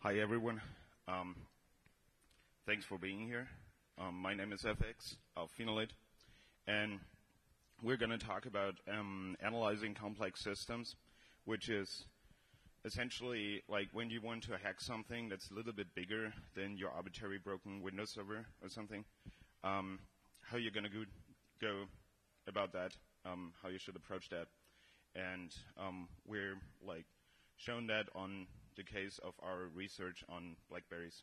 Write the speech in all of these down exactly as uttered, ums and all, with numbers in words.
Hi everyone. Um, thanks for being here. Um, my name is F X of Phenolate, and we're going to talk about um, analyzing complex systems, which is essentially like when you want to hack something that's a little bit bigger than your arbitrary broken Windows server or something. Um, how you're going to go, go about that, um, how you should approach that, and um, we're like shown that on the case of our research on BlackBerries.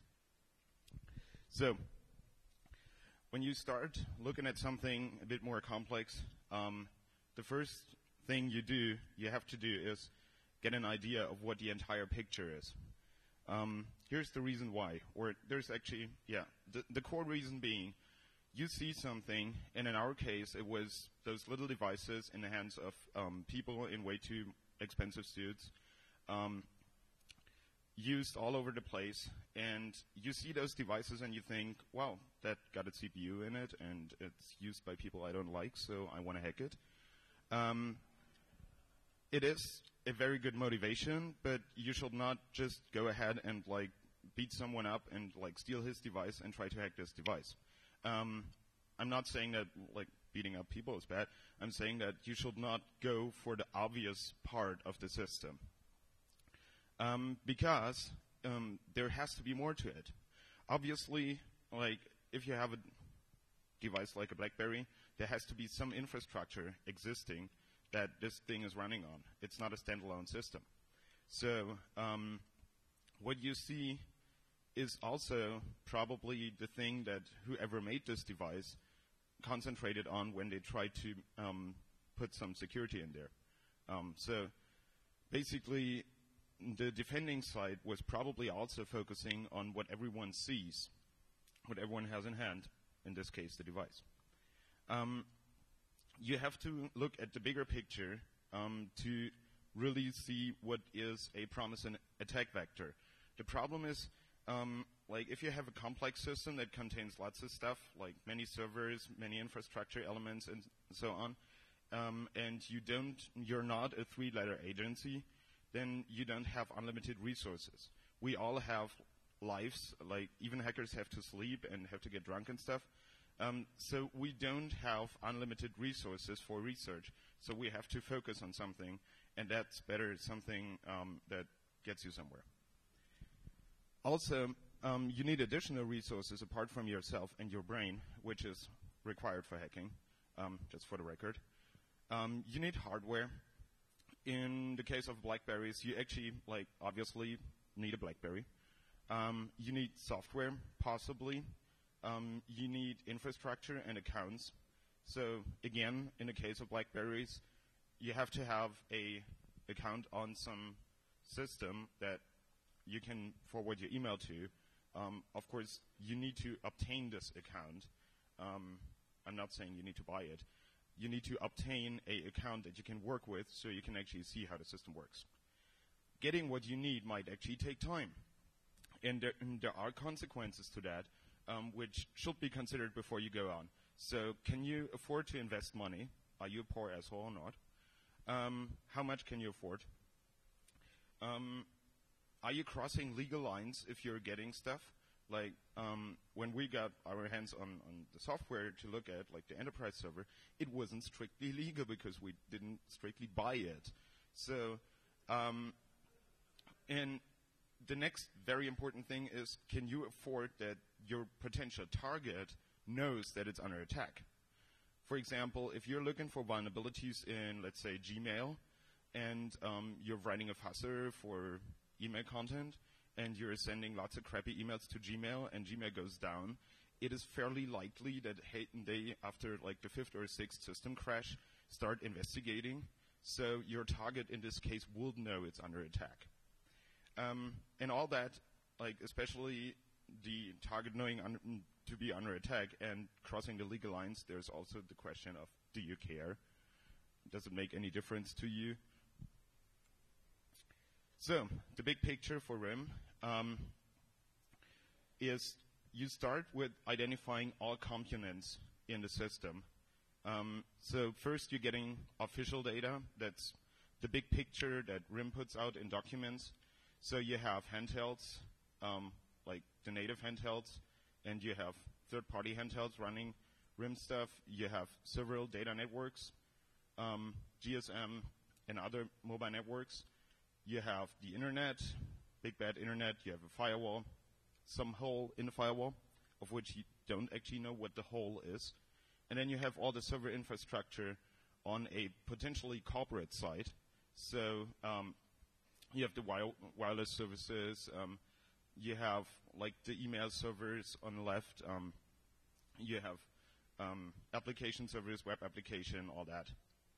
So, when you start looking at something a bit more complex, um, the first thing you do, you have to do is get an idea of what the entire picture is. Um, here's the reason why, or there's actually, yeah, the, the core reason being, you see something, and in our case, it was those little devices in the hands of um, people in way too expensive suits, um, used all over the place, and you see those devices and you think, wow, that got a C P U in it, and it's used by people I don't like, so I want to hack it. Um, it is a very good motivation, but you should not just go ahead and like beat someone up and like steal his device and try to hack this device. Um, I'm not saying that like beating up people is bad. I'm saying that you should not go for the obvious part of the system. Um, because um, there has to be more to it. Obviously, like if you have a device like a BlackBerry, there has to be some infrastructure existing that this thing is running on. It's not a standalone system. So um, what you see is also probably the thing that whoever made this device concentrated on when they tried to um, put some security in there. Um, so basically, the defending side was probably also focusing on what everyone sees, what everyone has in hand, in this case, the device. Um, you have to look at the bigger picture um, to really see what is a promising attack vector. The problem is, um, like, if you have a complex system that contains lots of stuff, like many servers, many infrastructure elements, and so on, um, and you don't, you're not a three-letter agency, then you don't have unlimited resources. We all have lives, like even hackers have to sleep and have to get drunk and stuff. Um, so we don't have unlimited resources for research. So we have to focus on something, and that's better something um, that gets you somewhere. Also, um, you need additional resources apart from yourself and your brain, which is required for hacking, um, just for the record. Um, you need hardware. In the case of BlackBerries, you actually, like, obviously need a BlackBerry. Um, you need software, possibly. Um, you need infrastructure and accounts. So, again, in the case of BlackBerries, you have to have a account on some system that you can forward your email to. Um, of course, you need to obtain this account. Um, I'm not saying you need to buy it. You need to obtain an account that you can work with so you can actually see how the system works. Getting what you need might actually take time. And there, and there are consequences to that, um, which should be considered before you go on. So can you afford to invest money? Are you a poor asshole or not? Um, how much can you afford? Um, are you crossing legal lines if you're getting stuff? Like, um, when we got our hands on, on the software to look at, like the enterprise server, it wasn't strictly legal because we didn't strictly buy it. So, um, and the next very important thing is, can you afford that your potential target knows that it's under attack? For example, if you're looking for vulnerabilities in, let's say, Gmail, and um, you're writing a fusser for email content, and you're sending lots of crappy emails to Gmail, and Gmail goes down, it is fairly likely that they, after like the fifth or sixth system crash, start investigating. So your target in this case will know it's under attack. Um, and all that, like especially the target knowing un to be under attack and crossing the legal lines, there's also the question of, do you care? Does it make any difference to you? So, the big picture for RIM um, is you start with identifying all components in the system. Um, so first you're getting official data. That's the big picture that RIM puts out in documents. So you have handhelds, um, like the native handhelds, and you have third-party handhelds running R I M stuff. You have several data networks, um, G S M, and other mobile networks. You have the internet, big bad internet. You have a firewall, some hole in the firewall, of which you don't actually know what the hole is. And then you have all the server infrastructure on a potentially corporate site. So um, you have the wire wireless services. Um, you have like the email servers on the left. Um, you have um, application servers, web application, all that.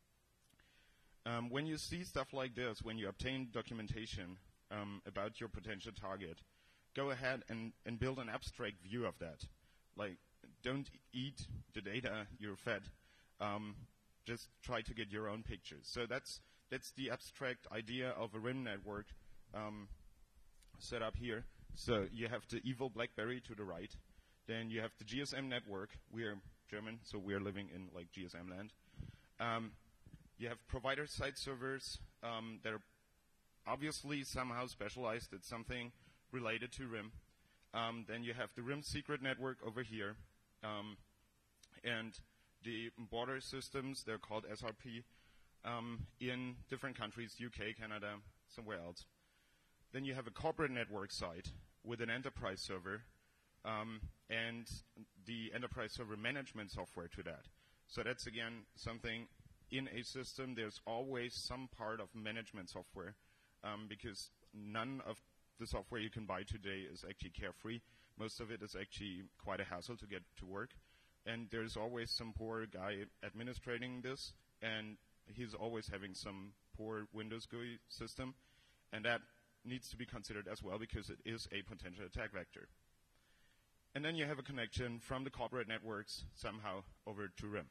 Um, when you see stuff like this, when you obtain documentation um, about your potential target, go ahead and, and build an abstract view of that. Like, don't eat the data you're fed. Um, just try to get your own pictures. So that's that's the abstract idea of a R I M network um, set up here. So you have the evil BlackBerry to the right. Then you have the G S M network. We're German, so we're living in like G S M land. Um, you have provider side servers um, that are obviously somehow specialized at something related to R I M. Um, then you have the R I M secret network over here. Um, and the border systems, they're called S R P, um, in different countries, U K, Canada, somewhere else. Then you have a corporate network site with an enterprise server um, and the enterprise server management software to that. So that's, again, something in a system. There's always some part of management software um, because none of the software you can buy today is actually carefree. Most of it is actually quite a hassle to get to work. And there's always some poor guy administrating this, and he's always having some poor Windows G U I system. And that needs to be considered as well because it is a potential attack vector. And then you have a connection from the corporate networks somehow over to R I M.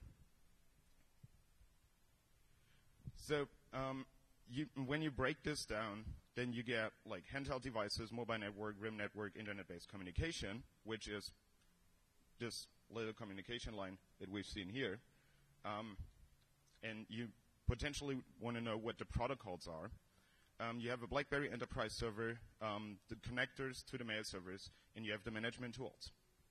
So um, you, when you break this down, then you get like handheld devices, mobile network, R I M network, internet-based communication, which is this little communication line that we've seen here. Um, and you potentially want to know what the protocols are. Um, you have a BlackBerry Enterprise server, um, the connectors to the mail servers, and you have the management tools.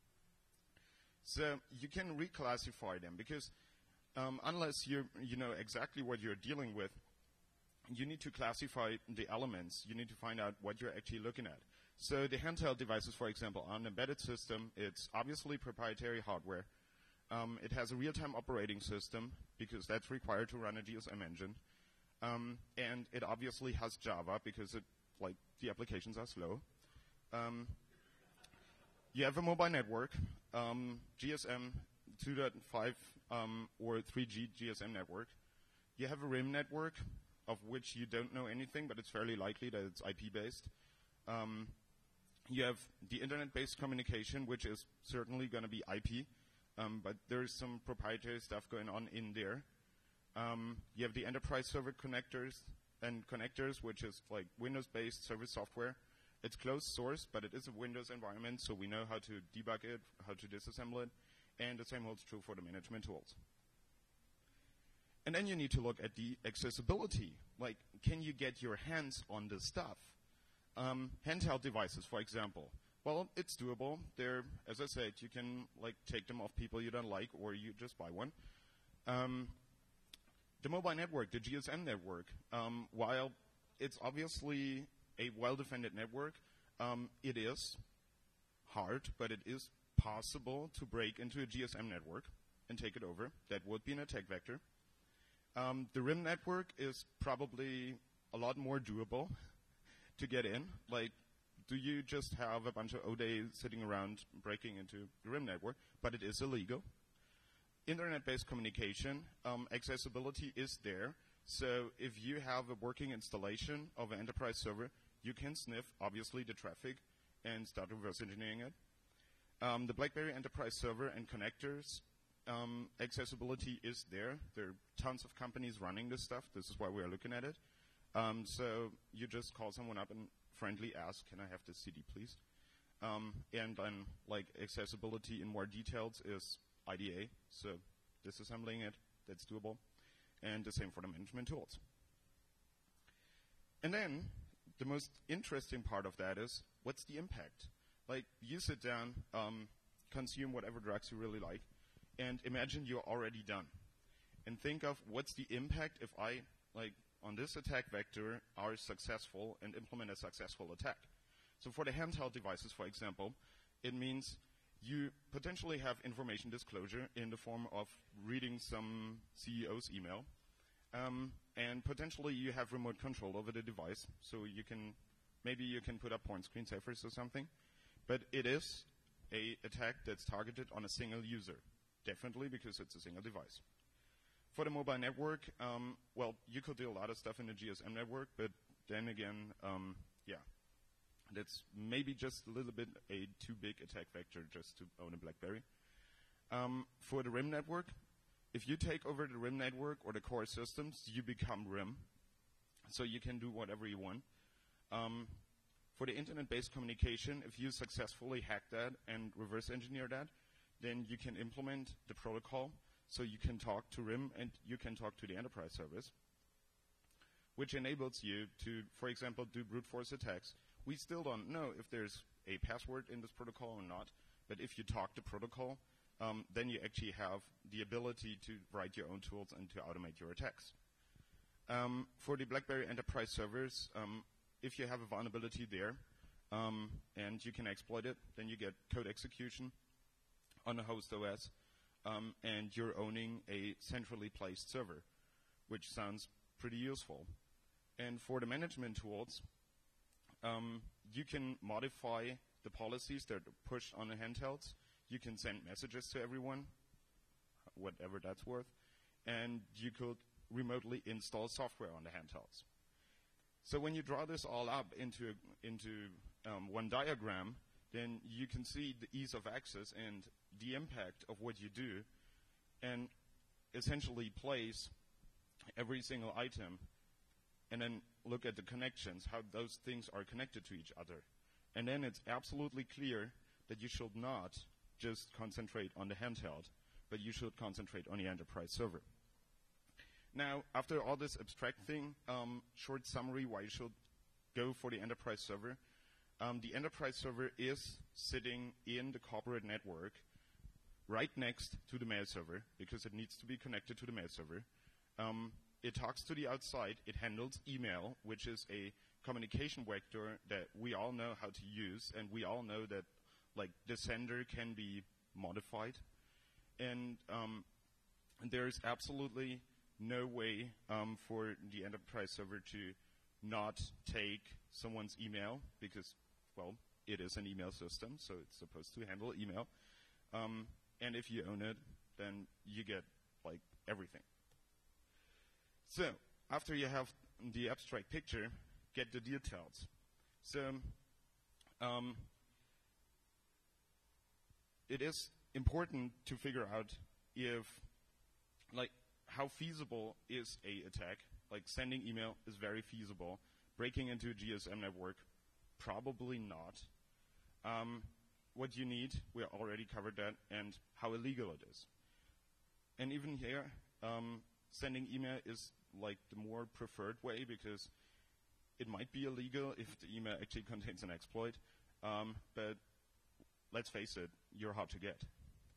So you can reclassify them because um, unless you you know exactly what you're dealing with, you need to classify the elements. You need to find out what you're actually looking at. So the handheld devices, for example, on an embedded system, it's obviously proprietary hardware. Um, it has a real-time operating system because that's required to run a G S M engine. Um, and it obviously has Java because it, like, the applications are slow. Um, you have a mobile network, um, G S M two point five um, or three G G S M network. You have a R I M network, of which you don't know anything, but it's fairly likely that it's I P-based. Um, you have the internet-based communication, which is certainly going to be I P, um, but there's some proprietary stuff going on in there. Um, you have the enterprise server connectors and connectors, which is like Windows-based service software. It's closed source, but it is a Windows environment, so we know how to debug it, how to disassemble it, and the same holds true for the management tools. And then you need to look at the accessibility. Like, can you get your hands on this stuff? Um, handheld devices, for example. Well, it's doable. They're, as I said, you can like take them off people you don't like, or you just buy one. Um, the mobile network, the G S M network, um, while it's obviously a well-defended network, um, it is hard, but it is possible to break into a G S M network and take it over. That would be an attack vector. Um, the R I M network is probably a lot more doable to get in. Like, do you just have a bunch of O D A sitting around breaking into the R I M network? But it is illegal. Internet-based communication, um, accessibility is there. So if you have a working installation of an enterprise server, you can sniff, obviously, the traffic and start reverse engineering it. Um, the BlackBerry Enterprise server and connectors, um, accessibility is there. There are tons of companies running this stuff. This is why we are looking at it. Um, so you just call someone up and friendly ask, can I have this C D, please? Um, and then, like, accessibility in more details is I D A, so disassembling it, that's doable. And the same for the management tools. And then the most interesting part of that is what's the impact? Like, you sit down, um, consume whatever drugs you really like, and imagine you're already done. And think of what's the impact if I, like, on this attack vector, are successful and implement a successful attack. So for the handheld devices, for example, it means you potentially have information disclosure in the form of reading some C E O's email, um, and potentially you have remote control over the device, so you can, maybe you can put up porn screensavers or something, but it is a attack that's targeted on a single user, definitely because it's a single device. For the mobile network, um, well, you could do a lot of stuff in the G S M network, but then again, um, yeah, that's maybe just a little bit a too big attack vector just to own a BlackBerry. Um, for the R I M network, if you take over the R I M network or the core systems, you become R I M, so you can do whatever you want. Um, for the internet-based communication, if you successfully hack that and reverse engineer that, then you can implement the protocol. So you can talk to R I M and you can talk to the enterprise service, which enables you to, for example, do brute force attacks. We still don't know if there's a password in this protocol or not, but if you talk to protocol, um, then you actually have the ability to write your own tools and to automate your attacks. Um, for the BlackBerry enterprise servers, um, if you have a vulnerability there um, and you can exploit it, then you get code execution on a host O S. Um, and you're owning a centrally placed server, which sounds pretty useful. And for the management tools, um, you can modify the policies that are pushed on the handhelds. You can send messages to everyone, whatever that's worth, and you could remotely install software on the handhelds. So when you draw this all up into, into um, one diagram, then you can see the ease of access and the impact of what you do, and essentially place every single item and then look at the connections, how those things are connected to each other. And then it's absolutely clear that you should not just concentrate on the handheld, but you should concentrate on the enterprise server. Now, after all this abstract thing, um, short summary why you should go for the enterprise server. Um, the enterprise server is sitting in the corporate network right next to the mail server because it needs to be connected to the mail server. Um, it talks to the outside. It handles email, which is a communication vector that we all know how to use, and we all know that like the sender can be modified. And um, there's absolutely no way um, for the enterprise server to not take someone's email because, well, it is an email system, so it's supposed to handle email. Um, and if you own it, then you get, like, everything. So, after you have the abstract picture, get the details. So, um, it is important to figure out if, like, how feasible is a attack. Like, sending email is very feasible. Breaking into a G S M network, probably not. Um, what you need, we already covered that, and how illegal it is. And even here, um, sending email is like the more preferred way because it might be illegal if the email actually contains an exploit. Um, but let's face it, you're hard to get.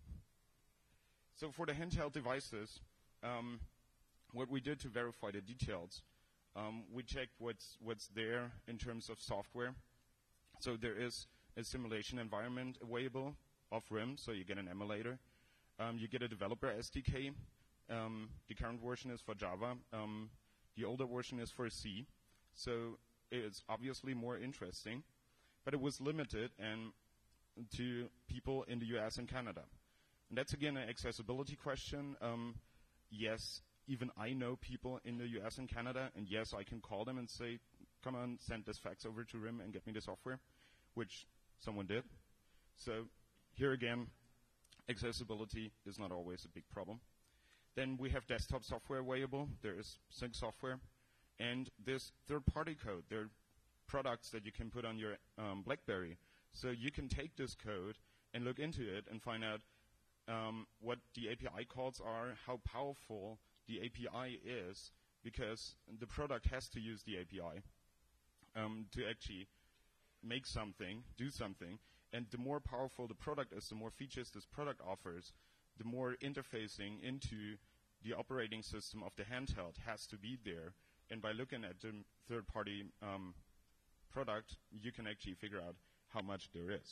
So for the handheld devices, um, what we did to verify the details, um, we checked what's what's there in terms of software. So there is a simulation environment available of R I M, so you get an emulator. Um, you get a developer S D K. Um, the current version is for Java. Um, the older version is for C. So it's obviously more interesting, but it was limited and to people in the U S and Canada. And that's again an accessibility question. Um, yes, even I know people in the U S and Canada, and yes, I can call them and say, come on, send this fax over to R I M and get me the software, which someone did. So here again, accessibility is not always a big problem. Then we have desktop software available. There is sync software. And there's third-party code. There are products that you can put on your um, BlackBerry. So you can take this code and look into it and find out um, what the A P I calls are, how powerful the A P I is, because the product has to use the A P I um, to actually make something, do something, and the more powerful the product is, the more features this product offers, the more interfacing into the operating system of the handheld has to be there. And by looking at the third-party um, product, you can actually figure out how much there is.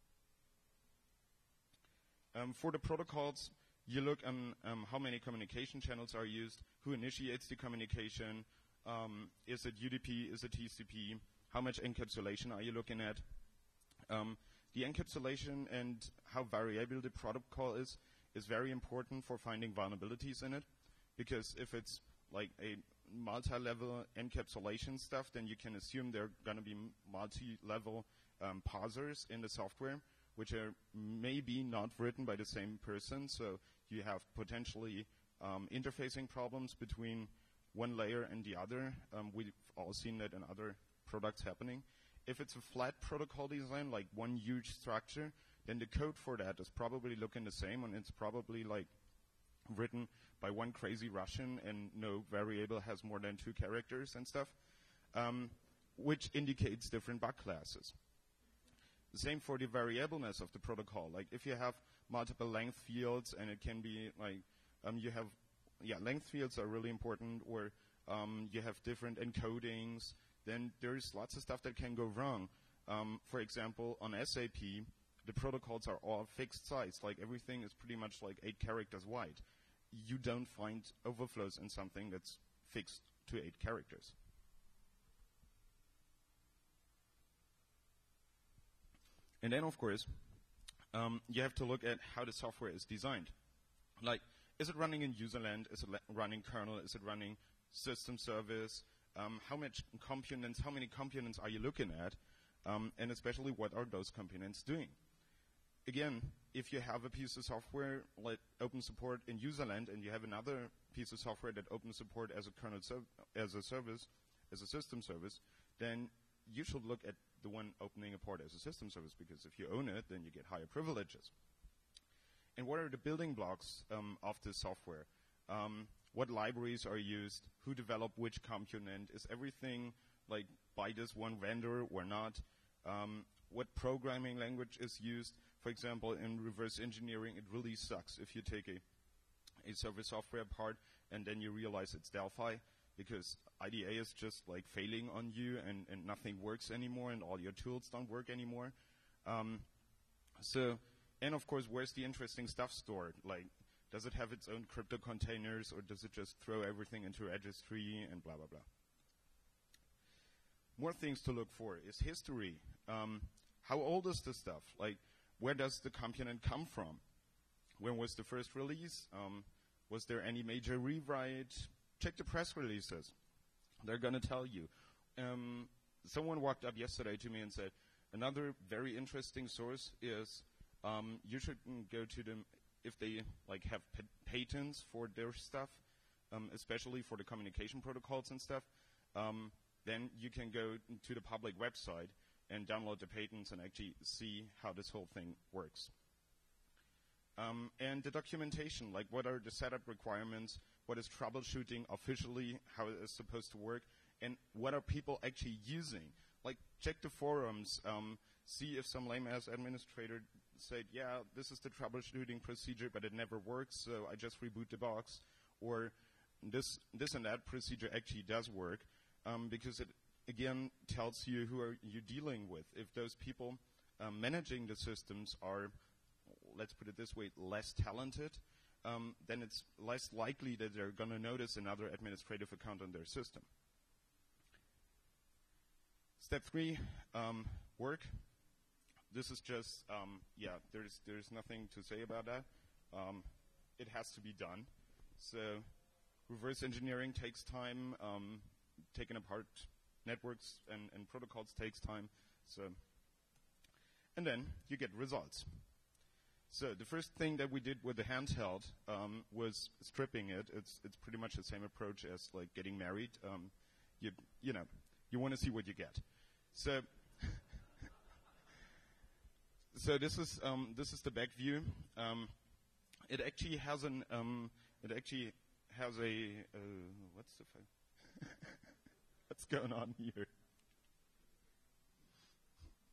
Um, for the protocols, you look on um, how many communication channels are used, who initiates the communication, um, is it U D P, is it T C P, how much encapsulation are you looking at. Um, the encapsulation and how variable the protocol is is very important for finding vulnerabilities in it, because if it's like a multi-level encapsulation stuff, then you can assume there are going to be multi-level um, parsers in the software, which are maybe not written by the same person, so you have potentially um, interfacing problems between one layer and the other. Um, we've all seen that in other products happening. If it's a flat protocol design, like one huge structure, then the code for that is probably looking the same, and it's probably like written by one crazy Russian, and no variable has more than two characters and stuff, um, which indicates different bug classes. The same for the variableness of the protocol. Like if you have multiple length fields, and it can be like um, you have, yeah, length fields are really important, or um, you have different encodings, then there's lots of stuff that can go wrong. Um, for example, on S A P, the protocols are all fixed size. Like everything is pretty much like eight characters wide. You don't find overflows in something that's fixed to eight characters. And then, of course, um, you have to look at how the software is designed. Like, is it running in userland? Is it running kernel? Is it running system service? Um, how much components, how many components are you looking at? Um, and especially, what are those components doing? Again, if you have a piece of software like open support in userland, and you have another piece of software that open support as a kernel as a service, as a system service, then you should look at the one opening a port as a system service, because if you own it, then you get higher privileges. And what are the building blocks um, of this software? Um, what libraries are used? Who developed which component? Is everything like by this one vendor or not? Um, what programming language is used? For example, in reverse engineering, it really sucks if you take a, a server software part and then you realize it's Delphi, because I D A is just like failing on you, and, and nothing works anymore, and all your tools don't work anymore. Um, so, and of course, where's the interesting stuff stored? Like, does it have its own crypto containers, or does it just throw everything into a registry and blah, blah, blah? More things to look for is history. Um, how old is this stuff? Like, where does the component come from? When was the first release? Um, was there any major rewrite? Check the press releases. They're going to tell you. Um, someone walked up yesterday to me and said, another very interesting source is um, you should go to them if they like have p patents for their stuff, um, especially for the communication protocols and stuff. Um, then you can go to the public website and download the patents and actually see how this whole thing works. Um, and the documentation, like what are the setup requirements, what is troubleshooting officially, how it is supposed to work, and what are people actually using. Like, check the forums, um, see if some lame-ass administrator said, yeah, this is the troubleshooting procedure, but it never works, so I just reboot the box. Or this, this and that procedure actually does work, um, because it, again, tells you who are you dealing with. If those people um, managing the systems are, let's put it this way, less talented, Um, then it's less likely that they're going to notice another administrative account on their system. Step three, um, work. This is just, um, yeah, there's there's nothing to say about that. Um, it has to be done. So reverse engineering takes time. Um, taking apart networks and, and protocols takes time. So, and then you get results. So the first thing that we did with the handheld um, was stripping it. It's it's pretty much the same approach as like getting married. Um, you you know you want to see what you get. So so this is um, this is the back view. Um, it actually has an um, it actually has a uh, what's the f what's going on here?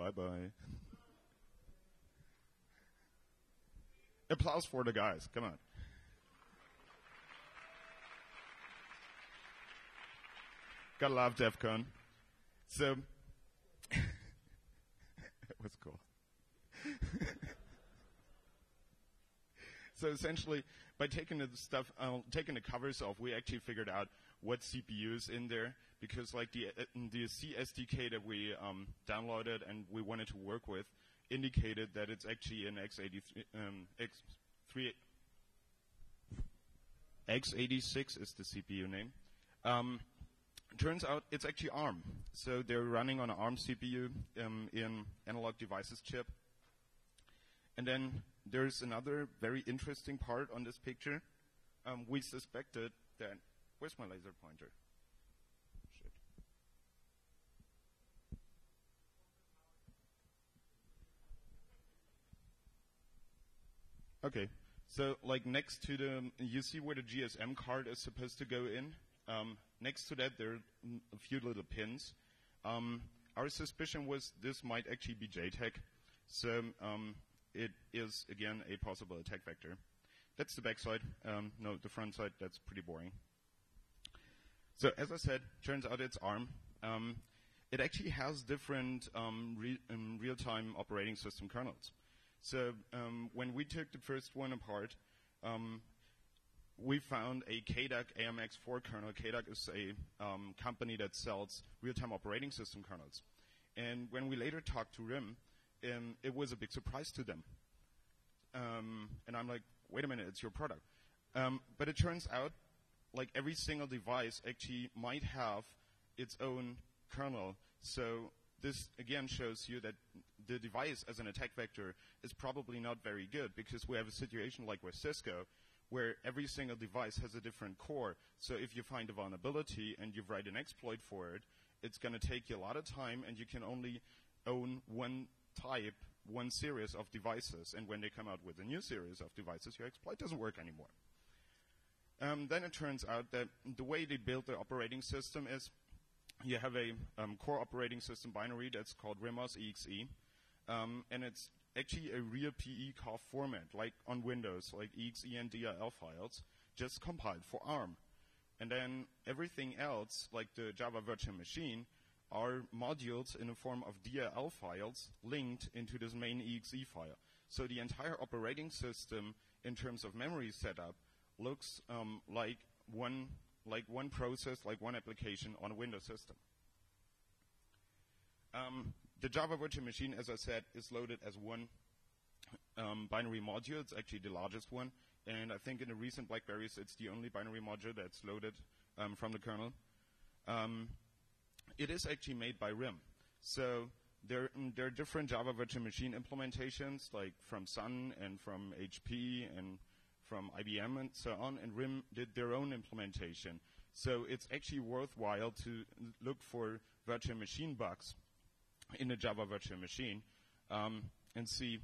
Bye-bye. Applause for the guys. Come on. Gotta love DEF CON. So, it was cool. So essentially, by taking the stuff, uh, taking the covers off, we actually figured out what C P U is in there, because like the uh, the C S D K that we um, downloaded and we wanted to work with indicated that it's actually an x eighty-three, um, X three, x eighty-six is the C P U name. Um, turns out it's actually ARM. So they're running on an ARM C P U um, in Analog Devices chip. And then there's another very interesting part on this picture. Um, we suspected that, where's my laser pointer? Shit. Okay, so like next to the, you see where the G S M card is supposed to go in? Um, next to that there are a few little pins. Um, our suspicion was this might actually be J TAG. So um, it is, again, a possible attack vector. That's the back side. Um, no, the front side, that's pretty boring. So as I said, turns out it's ARM. Um, it actually has different um, re um, real-time operating system kernels. So um, when we took the first one apart, um, we found a K D A C A M X four kernel. K D A C is a um, company that sells real-time operating system kernels. And when we later talked to R I M, Um, it was a big surprise to them. Um, and I'm like, wait a minute, it's your product. Um, but it turns out, like every single device actually might have its own kernel. So this, again, shows you that the device as an attack vector is probably not very good, because we have a situation like with Cisco, where every single device has a different core. So if you find a vulnerability and you write an exploit for it, it's going to take you a lot of time, and you can only own one type, one series of devices, and when they come out with a new series of devices, your exploit doesn't work anymore. Um, then it turns out that the way they build the operating system is you have a um, core operating system binary that's called R I M O S E X E, um, and it's actually a real P E C O F format, like on Windows, like E X E and D L L files, just compiled for ARM. And then everything else, like the Java virtual machine, are modules in the form of D L L files linked into this main E X E file. So the entire operating system, in terms of memory setup, looks um, like one like one process, like one application on a Windows system. Um, the Java virtual machine, as I said, is loaded as one um, binary module. It's actually the largest one, and I think in the recent BlackBerrys, it's the only binary module that's loaded um, from the kernel. Um, It is actually made by R I M. So there, mm, there are different Java virtual machine implementations, like from Sun and from H P and from I B M and so on, and R I M did their own implementation. So it's actually worthwhile to look for virtual machine bugs in a Java virtual machine um, and see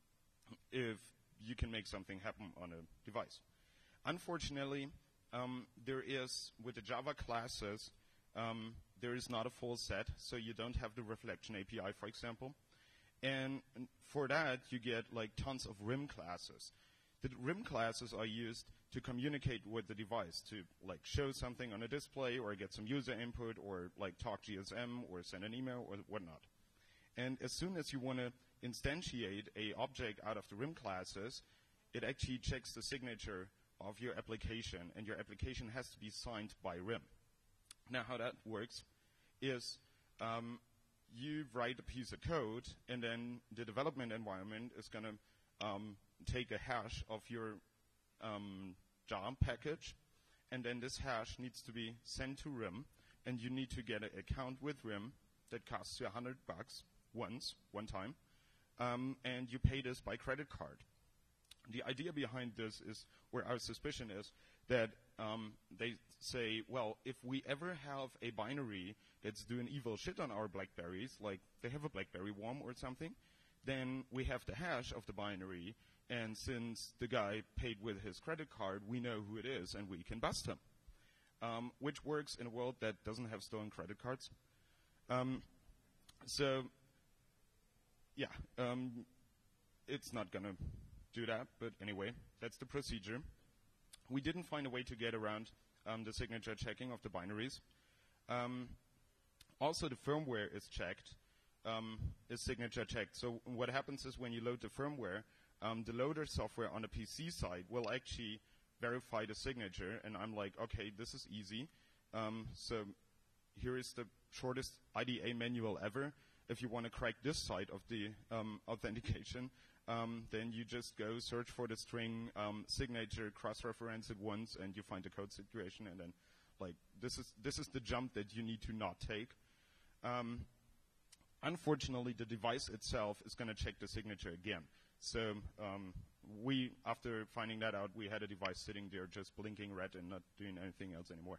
if you can make something happen on a device. Unfortunately, um, there is, with the Java classes, um, there is not a full set, so you don't have the reflection A P I, for example. And for that, you get like tons of R I M classes. The R I M classes are used to communicate with the device, to like show something on a display or get some user input or like talk G S M or send an email or whatnot. And as soon as you want to instantiate a object out of the R I M classes, it actually checks the signature of your application, and your application has to be signed by R I M. Now, how that works is um, you write a piece of code, and then the development environment is going to um, take a hash of your um, jar package, and then this hash needs to be sent to R I M, and you need to get an account with R I M that costs you a hundred bucks once, one time, um, and you pay this by credit card. The idea behind this is, where our suspicion is, that um, they say, well, if we ever have a binary that's doing evil shit on our BlackBerrys, like they have a BlackBerry worm or something, then we have the hash of the binary, and since the guy paid with his credit card, we know who it is, and we can bust him, um, which works in a world that doesn't have stolen credit cards. Um, so yeah, um, it's not going to do that, but anyway, that's the procedure. We didn't find a way to get around um, the signature checking of the binaries. Um, also, the firmware is checked, um, is signature checked. So what happens is when you load the firmware, um, the loader software on the P C side will actually verify the signature, and I'm like, okay, this is easy. Um, so here is the shortest I D A manual ever. If you want to crack this side of the um, authentication, um, then you just go search for the string um, signature, cross-reference it once, and you find the code situation. And then, like, this is this is the jump that you need to not take. Um, unfortunately, the device itself is going to check the signature again. So um, we, after finding that out, we had a device sitting there just blinking red and not doing anything else anymore.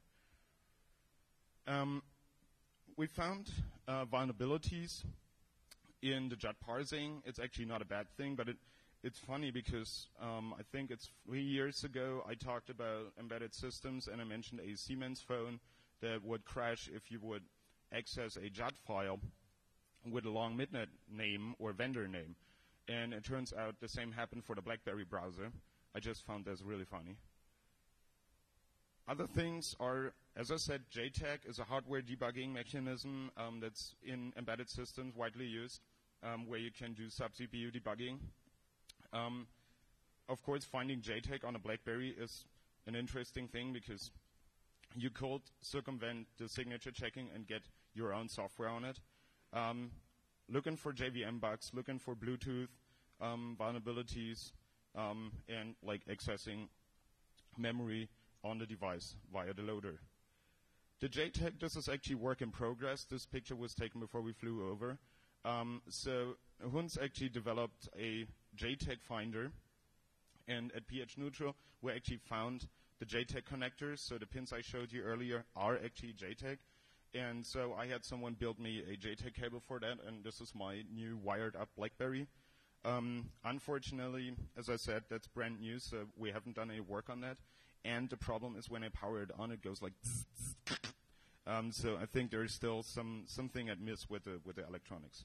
Um, we found uh, vulnerabilities in the J U D parsing. It's actually not a bad thing, but it, it's funny because um, I think it's three years ago I talked about embedded systems, and I mentioned a Siemens phone that would crash if you would access a J U D file with a long midnet name or vendor name. And it turns out the same happened for the BlackBerry browser. I just found this really funny. Other things are, as I said, J TAG is a hardware debugging mechanism um, that's in embedded systems widely used, um, where you can do sub-C P U debugging. Um, of course, finding J TAG on a BlackBerry is an interesting thing because you could circumvent the signature checking and get your own software on it. Um, looking for J V M bugs, looking for Bluetooth um, vulnerabilities, um, and like accessing memory on the device via the loader. The J TAG, this is actually work in progress. This picture was taken before we flew over. Um, so Hunz actually developed a J TAG finder, and at P H Neutral we actually found the J TAG connectors. So the pins I showed you earlier are actually J TAG. And so I had someone build me a J TAG cable for that, and this is my new wired up BlackBerry. Um, unfortunately, as I said, that's brand new, so we haven't done any work on that. And the problem is when I power it on, it goes like zzz, zzz. Um, so I think there is still some something at miss with the with the electronics.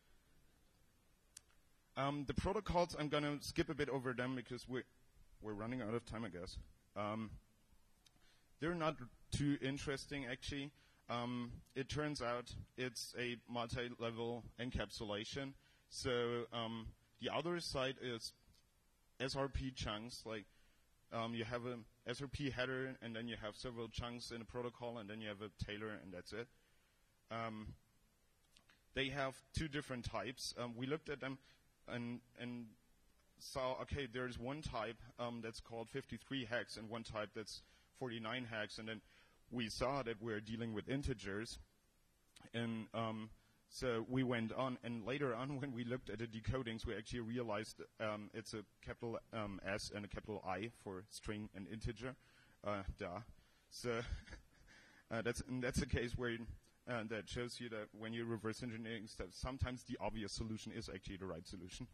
Um, the protocols, I'm going to skip a bit over them because we're we're running out of time, I guess. Um, they're not too interesting, actually. Um, it turns out it's a multi-level encapsulation. So um, the other side is S R P chunks, like um, you have a S R P header, and then you have several chunks in a protocol, and then you have a tailor, and that's it. Um, they have two different types. Um, we looked at them and, and saw, okay, there's one type um, that's called fifty-three hex, and one type that's forty-nine hex, and then we saw that we're dealing with integers, and um, so we went on, and later on when we looked at the decodings, we actually realized um, it's a capital um, S and a capital I for string and integer. Uh, duh. So uh, that's and that's a case where uh, that shows you that when you're reverse engineering stuff, sometimes the obvious solution is actually the right solution.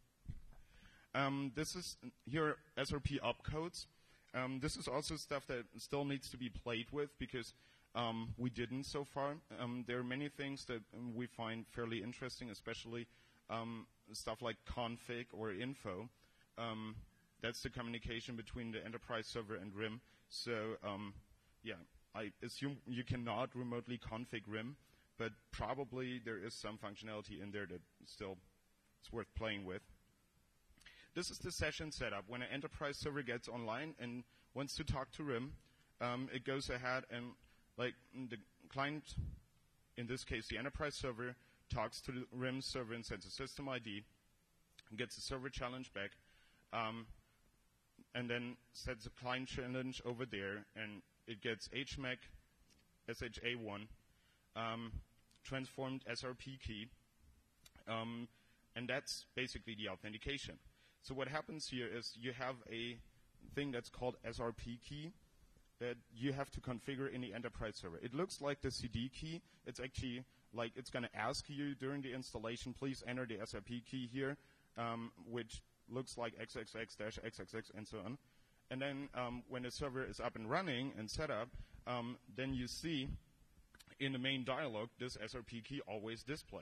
Um, this is here S R P opcodes. Um, this is also stuff that still needs to be played with because um, we didn't so far. Um, there are many things that um, we find fairly interesting, especially um, stuff like config or info. Um, that's the communication between the enterprise server and R I M. So, um, yeah, I assume you cannot remotely config R I M, but probably there is some functionality in there that still is worth playing with. This is the session setup. When an enterprise server gets online and wants to talk to R I M, um, it goes ahead and, like, the client, in this case the enterprise server, talks to the R I M server and sends a system I D, gets a server challenge back, um, and then sets a client challenge over there, and it gets H M A C S H A one, um, transformed S R P key, um, and that's basically the authentication. So what happens here is you have a thing that's called S R P key that you have to configure in the enterprise server. It looks like the C D key. It's actually like it's going to ask you during the installation, please enter the S R P key here, um, which looks like X X X dash X X X and so on. And then um, when the server is up and running and set up, um, then you see in the main dialog this S R P key always displayed.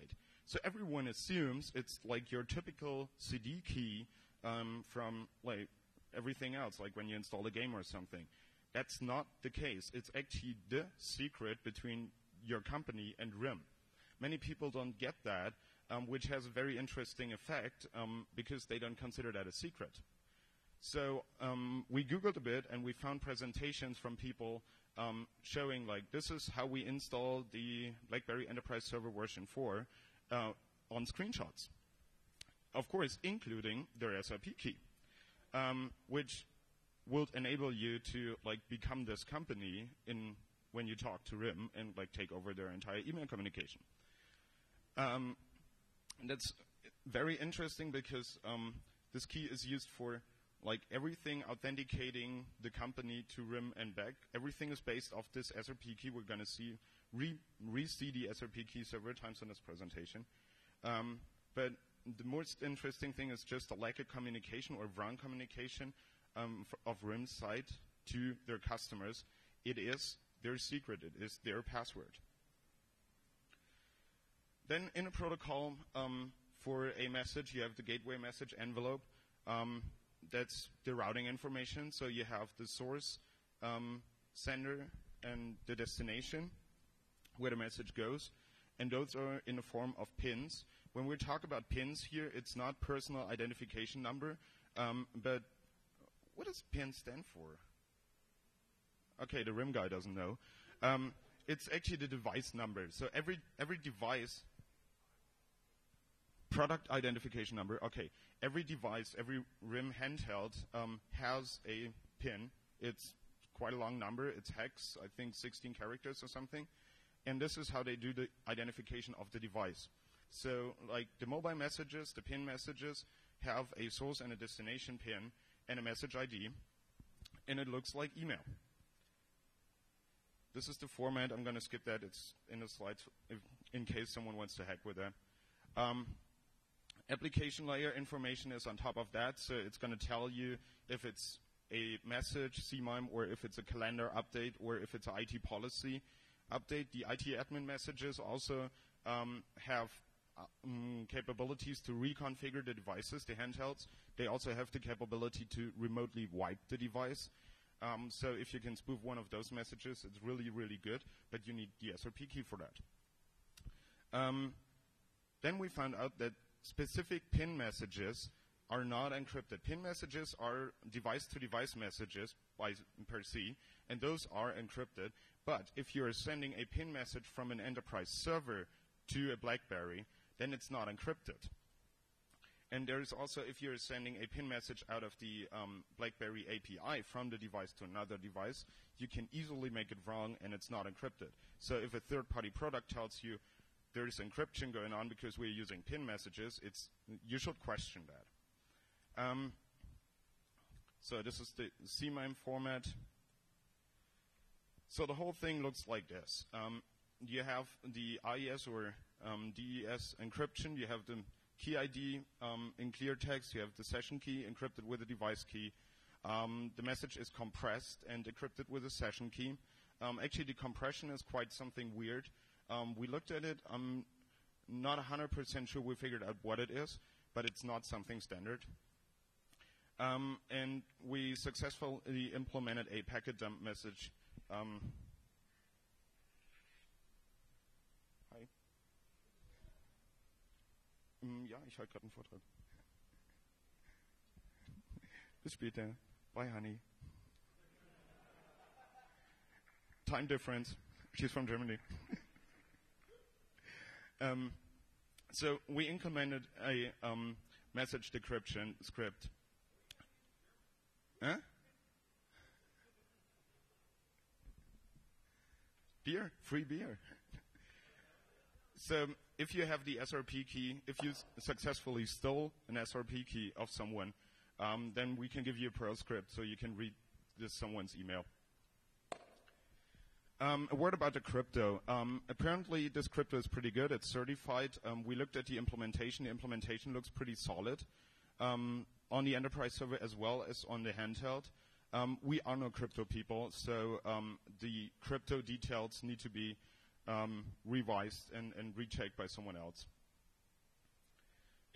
So everyone assumes it's like your typical C D key um, from like everything else, like when you install a game or something. That's not the case. It's actually the secret between your company and R I M. Many people don't get that, um, which has a very interesting effect um, because they don't consider that a secret. So um, we Googled a bit and we found presentations from people um, showing like this is how we install the BlackBerry Enterprise Server version four uh, on screenshots. Of course, including their S R P key, um, which would enable you to like become this company in when you talk to R I M and like take over their entire email communication. Um, that's very interesting because um, this key is used for like everything authenticating the company to R I M and back. Everything is based off this S R P key. We're going to see re, re-see the S R P key several times in this presentation. Um, but the most interesting thing is just the lack of communication or wrong communication um, of R I M's side to their customers. It is their secret. It is their password. Then in a protocol, um, for a message, you have the gateway message envelope. Um, that's the routing information. So you have the source, um, sender, and the destination where the message goes. And those are in the form of pins. When we talk about pins here, it's not personal identification number, um, but what does PIN stand for? Okay, the R I M guy doesn't know. Um, it's actually the device number. So every every device, product identification number. Okay, every device, every R I M handheld um, has a PIN. It's quite a long number. It's hex, I think sixteen characters or something. And this is how they do the identification of the device. So like the mobile messages, the PIN messages have a source and a destination PIN and a message I D, and it looks like email. This is the format. I'm going to skip that. It's in the slides if, in case someone wants to hack with that. Um, application layer information is on top of that, so it's going to tell you if it's a message, C MIME, or if it's a calendar update, or if it's an I T policy update. The I T admin messages also um, have um, capabilities to reconfigure the devices, the handhelds. They also have the capability to remotely wipe the device. Um, so if you can spoof one of those messages, it's really, really good, but you need the S R P key for that. Um, then we found out that specific PIN messages are not encrypted. PIN messages are device-to-device messages by, per se, and those are encrypted. But if you're sending a PIN message from an enterprise server to a BlackBerry, then it's not encrypted. And there's also, if you're sending a PIN message out of the um, BlackBerry A P I from the device to another device, you can easily make it wrong and it's not encrypted. So if a third-party product tells you there's encryption going on because we're using PIN messages, it's, you should question that. Um, so this is the C MIME format. So the whole thing looks like this. Um, you have the I E S or um, D E S encryption. You have the key I D um, in clear text. You have the session key encrypted with a device key. Um, the message is compressed and encrypted with a session key. Um, actually, the compression is quite something weird. Um, we looked at it. I'm not one hundred percent sure we figured out what it is, but it's not something standard. Um, and we successfully implemented a packet dump message. Um, hi. Mm, ja, ich halte gerade einen Vortrag. Bis später. Bye, honey. Time difference. She's from Germany. um, so we implemented a um, message decryption script. Huh? Beer, free beer. So if you have the S R P key, if you s successfully stole an S R P key of someone, um, then we can give you a Perl script so you can read this someone's email. Um, a word about the crypto. Um, apparently this crypto is pretty good. It's certified. Um, we looked at the implementation. The implementation looks pretty solid um, on the enterprise server as well as on the handheld. Um, we are no crypto people, so um, the crypto details need to be um, revised and, and rechecked by someone else.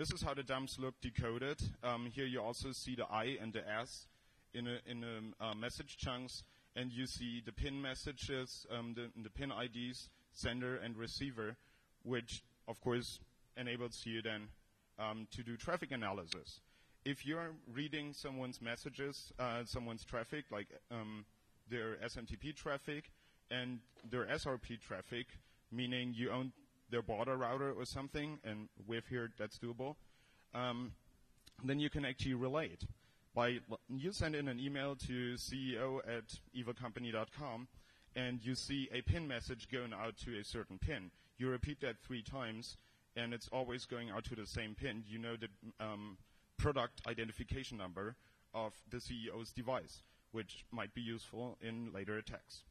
This is how the dumps look decoded. Um, here you also see the I and the S in a, in a, uh, message chunks, and you see the pin messages, um, the, the pin I Ds, sender and receiver, which of course enables you then um, to do traffic analysis. If you're reading someone's messages, uh, someone's traffic, like um, their S M T P traffic and their S R P traffic, meaning you own their border router or something, and with here that's doable, um, then you can actually relate. By you send in an email to C E O at eva company dot com, and you see a pin message going out to a certain pin. You repeat that three times, and it's always going out to the same pin. You know the um, product identification number of the C E O's device, which might be useful in later attacks.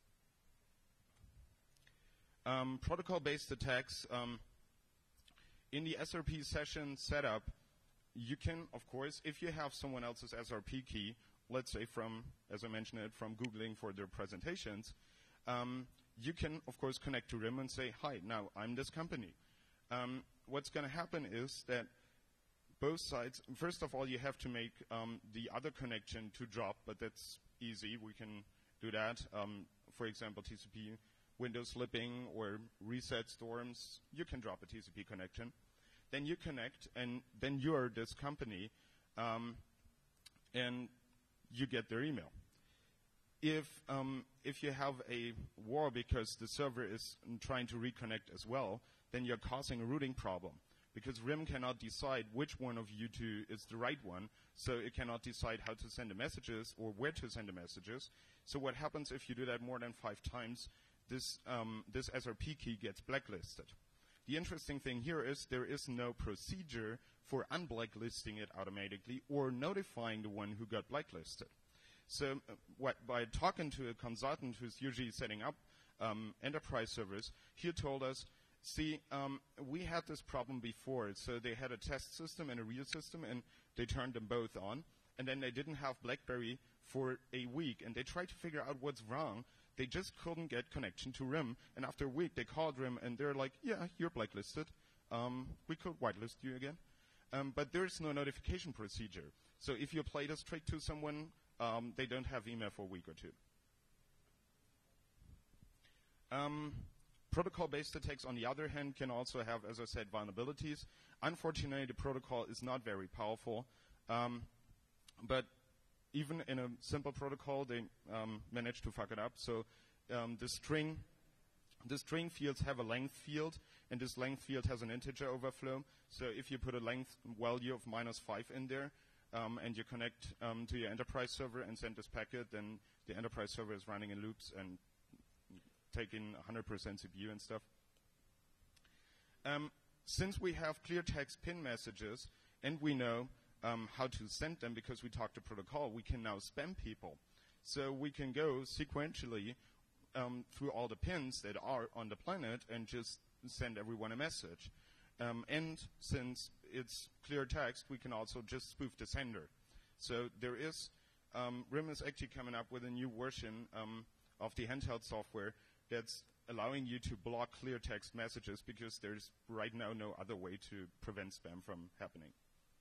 Um, protocol-based attacks, um, in the S R P session setup, you can, of course, if you have someone else's S R P key, let's say from, as I mentioned it, from Googling for their presentations, um, you can, of course, connect to R I M and say, hi, now I'm this company. Um, what's going to happen is that both sides, first of all, you have to make um, the other connection to drop, but that's easy. We can do that. Um, for example, T C P window slipping or reset storms, you can drop a T C P connection. Then you connect, and then you're this company, um, and you get their email. If um, if you have a war because the server is trying to reconnect as well, then you're causing a routing problem, because R I M cannot decide which one of you two is the right one, so it cannot decide how to send the messages or where to send the messages. So what happens if you do that more than five times? This um, this S R P key gets blacklisted. The interesting thing here is there is no procedure for unblacklisting it automatically or notifying the one who got blacklisted. So uh, what, by talking to a consultant who's usually setting up um, enterprise servers, he told us, see, um, we had this problem before. So they had a test system and a real system, and they turned them both on. And then they didn't have BlackBerry for a week, and they tried to figure out what's wrong. They just couldn't get connection to R I M, and after a week they called R I M, and they're like, yeah, you're blacklisted. Um, we could whitelist you again. Um, but there's no notification procedure. So if you play this trick to someone, um, they don't have email for a week or two. Um, Protocol-based attacks, on the other hand, can also have, as I said, vulnerabilities. Unfortunately, the protocol is not very powerful. Um, but even in a simple protocol, they um, manage to fuck it up. So um, the string, the string fields have a length field, and this length field has an integer overflow. So if you put a length value of minus five in there, um, and you connect um, to your enterprise server and send this packet, then the enterprise server is running in loops and taking one hundred percent C P U and stuff. Um, since we have clear text pin messages, and we know Um, how to send them because we talked to protocol, we can now spam people. So we can go sequentially um, through all the pins that are on the planet and just send everyone a message. Um, and since it's clear text, we can also just spoof the sender. So there is, um, R I M is actually coming up with a new version um, of the handheld software that's allowing you to block clear text messages because there's right now no other way to prevent spam from happening.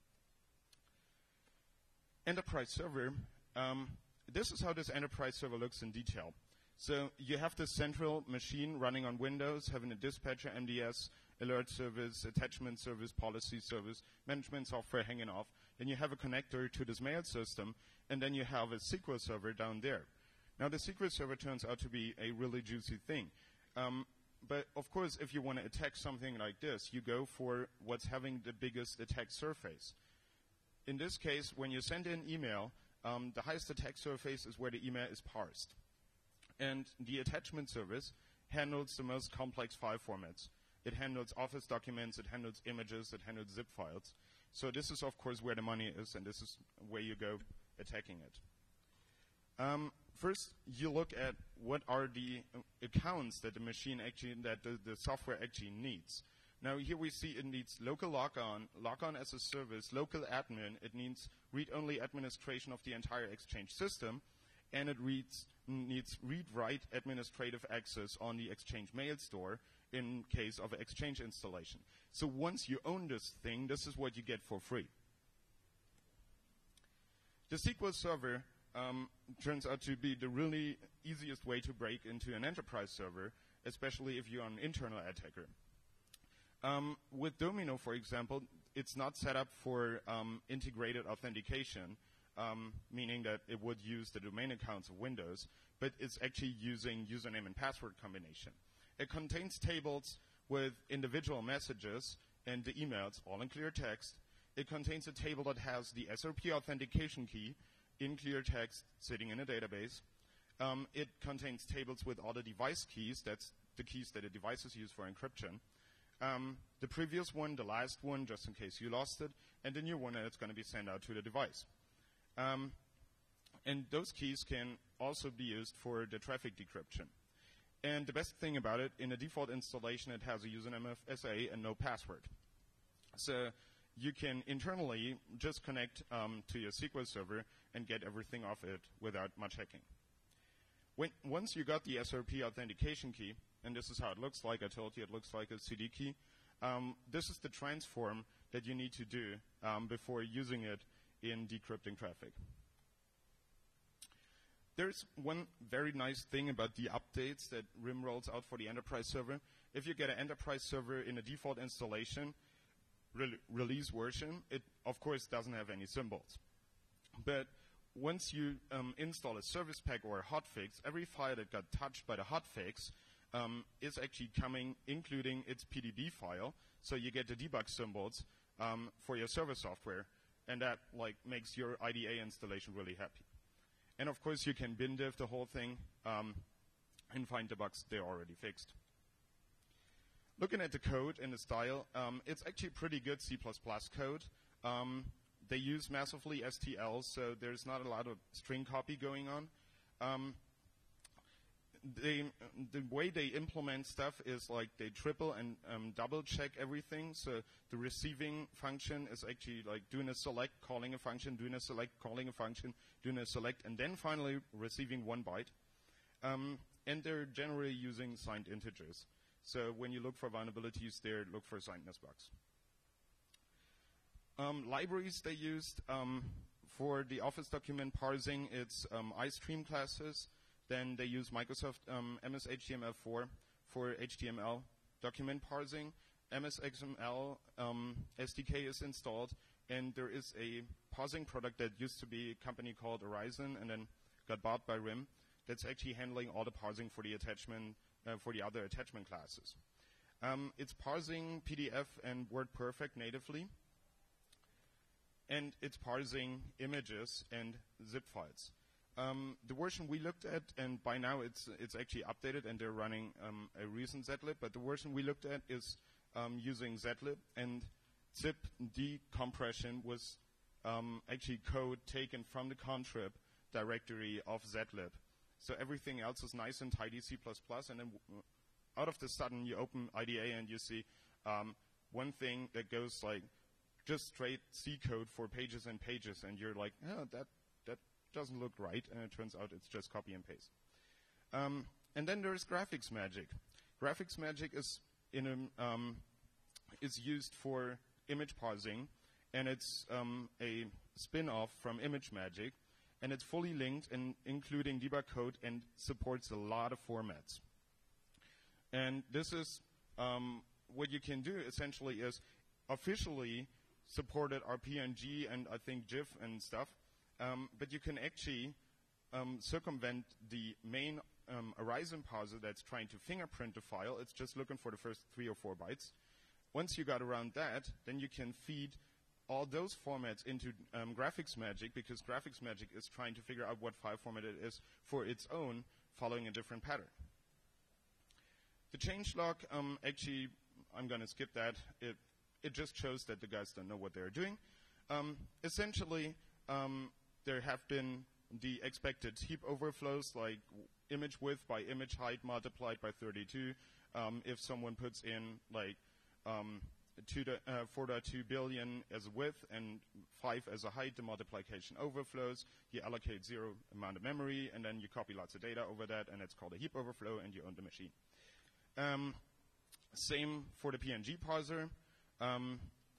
Enterprise server, um, this is how this enterprise server looks in detail. So you have this central machine running on Windows, having a dispatcher, M D S, alert service, attachment service, policy service, management software hanging off. Then you have a connector to this mail system, and then you have a S Q L server down there. Now the S Q L server turns out to be a really juicy thing. Um, but of course, if you want to attack something like this, you go for what's having the biggest attack surface. In this case, when you send in email, um, the highest attack surface is where the email is parsed. And the attachment service handles the most complex file formats. It handles Office documents, it handles images, it handles zip files. So this is, of course, where the money is, and this is where you go attacking it. Um, first, you look at what are the uh, accounts that the machine actually, that the, the software actually needs. Now here we see it needs local logon, logon as a service, local admin. It needs read-only administration of the entire Exchange system, and it reads, needs read-write administrative access on the Exchange mail store in case of an Exchange installation. So once you own this thing, this is what you get for free. The S Q L Server um, turns out to be the really easiest way to break into an enterprise server, especially if you're an internal attacker. Um, with Domino, for example, it's not set up for um, integrated authentication, um, meaning that it would use the domain accounts of Windows, but it's actually using username and password combination. It contains tables with individual messages and the emails, all in clear text. It contains a table that has the S R P authentication key in clear text sitting in a database. Um, it contains tables with all the device keys. That's the keys that a device is used for encryption. Um, the previous one, the last one, just in case you lost it, and the new one that's going to be sent out to the device. Um, and those keys can also be used for the traffic decryption. And the best thing about it, in the default installation, it has a username of S A and no password. So you can internally just connect um, to your S Q L server and get everything off it without much hacking. When, once you got the S R P authentication key, and this is how it looks like, I told you it looks like a C D key, um, this is the transform that you need to do um, before using it in decrypting traffic. There's one very nice thing about the updates that R I M rolls out for the enterprise server. If you get an enterprise server in a default installation, re release version, it of course doesn't have any symbols. But once you um, install a service pack or a hotfix, every file that got touched by the hotfix um, is actually coming, including its P D B file, so you get the debug symbols um, for your server software, and that like makes your I D A installation really happy. And of course, you can bin diff the whole thing um, and find the bugs they're already fixed. Looking at the code and the style, um, it's actually pretty good C plus plus code. Um, they use massively S T L, so there's not a lot of string copy going on. Um, they, the way they implement stuff is like they triple and um, double check everything. So the receiving function is actually like doing a select, calling a function, doing a select, calling a function, doing a select, and then finally receiving one byte. Um, and they're generally using signed integers. So when you look for vulnerabilities there, look for signedness bugs. Um, libraries they used um, for the Office document parsing, it's um, iStream classes. Then they use Microsoft um, M S H T M L four for H T M L document parsing. M S X M L um, S D K is installed, and there is a parsing product that used to be a company called Horizon and then got bought by R I M that's actually handling all the parsing for the attachment uh, for the other attachment classes. Um, it's parsing P D F and WordPerfect natively, and it's parsing images and zip files. Um, the version we looked at, and by now it's it's actually updated, and they're running um, a recent zlib, but the version we looked at is um, using zlib, and zip decompression was um, actually code taken from the contrib directory of zlib. So everything else is nice and tidy C plus plus, and then w out of the sudden you open I D A and you see um, one thing that goes like just straight C code for pages and pages, and you're like, oh, that that doesn't look right, and it turns out it's just copy and paste. Um, and then there's graphics magic. Graphics magic is in a, um, is used for image parsing, and it's um, a spin-off from ImageMagick, and it's fully linked, and including debug code, and supports a lot of formats. And this is um, what you can do essentially is officially supported are P N G and I think GIF and stuff. Um, but you can actually um, circumvent the main um, Horizon parser that's trying to fingerprint the file. It's just looking for the first three or four bytes. Once you got around that, then you can feed all those formats into um, Graphics Magic, because Graphics Magic is trying to figure out what file format it is for its own, following a different pattern. The changelog, um, actually, I'm going to skip that. It, it just shows that the guys don't know what they're doing. Um, essentially, um, there have been the expected heap overflows, like image width by image height multiplied by thirty-two. Um, if someone puts in like um, four point two billion as a width and five as a height, the multiplication overflows. You allocate zero amount of memory, and then you copy lots of data over that, and it's called a heap overflow, and you own the machine. Um, same for the P N G parser. Um,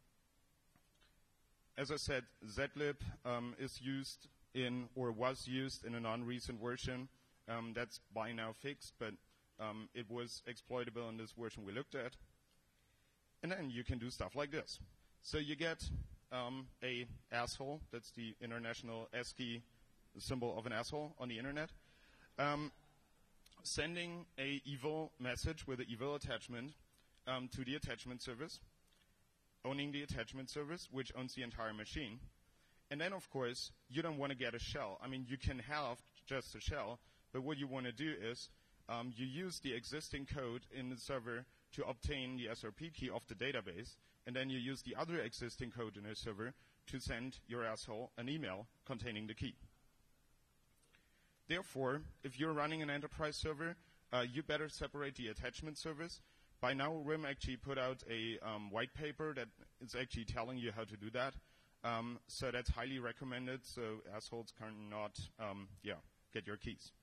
as I said, zlib um, is used in, or was used in a non-recent version. Um, that's by now fixed, but um, it was exploitable in this version we looked at. And then you can do stuff like this. So you get um, a asshole. That's the international ASCII symbol of an asshole on the internet. Um, sending a evil message with an evil attachment um, to the attachment service, owning the attachment service, which owns the entire machine. And then, of course, you don't want to get a shell. I mean, you can have just a shell, but what you want to do is um, you use the existing code in the server to obtain the S R P key of the database, and then you use the other existing code in the server to send your asshole an email containing the key. Therefore, if you're running an enterprise server, uh, you better separate the attachment service. By now, R I M actually put out a um, white paper that is actually telling you how to do that. Um, so that's highly recommended, so assholes cannot um, yeah, get your keys.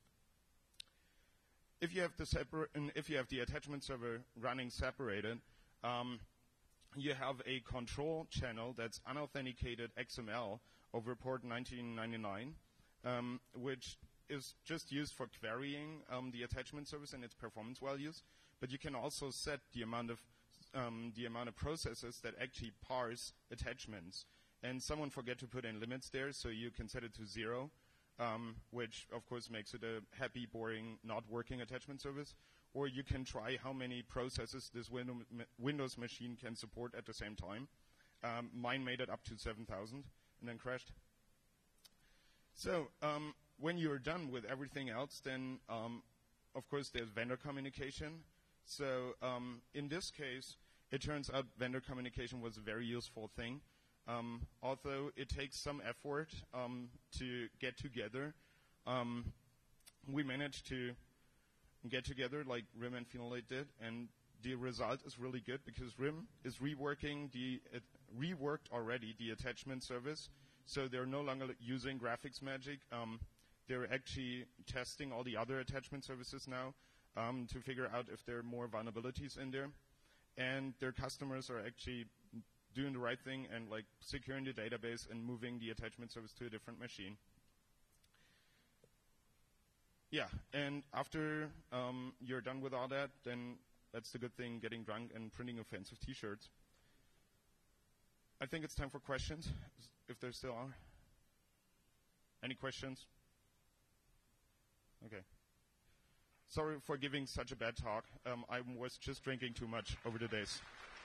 If you have the separ- if you have the attachment server running separated, um, you have a control channel that's unauthenticated X M L over port nineteen ninety-nine, um, which is just used for querying um, the attachment service and its performance values. But you can also set the amount of um, the amount of processes that actually parse attachments. And someone forget to put in limits there, so you can set it to zero, um, which of course makes it a happy, boring, not working attachment service. Or you can try how many processes this window ma- Windows machine can support at the same time. Um, mine made it up to seven thousand and then crashed. So um, when you're done with everything else, then um, of course there's vendor communication. So um, in this case, it turns out vendor communication was a very useful thing. Um, although it takes some effort um, to get together, um, we managed to get together like R I M and Phenolate did, and the result is really good because R I M is reworking the it reworked already the attachment service, so they're no longer using graphics magic. Um, they're actually testing all the other attachment services now um, to figure out if there are more vulnerabilities in there, and their customers are actually doing the right thing and like securing the database and moving the attachment service to a different machine. Yeah, and after um, you're done with all that, then that's the good thing, getting drunk and printing offensive T-shirts. I think it's time for questions, if there still are. Any questions? Okay. Sorry for giving such a bad talk. Um, I was just drinking too much over the days.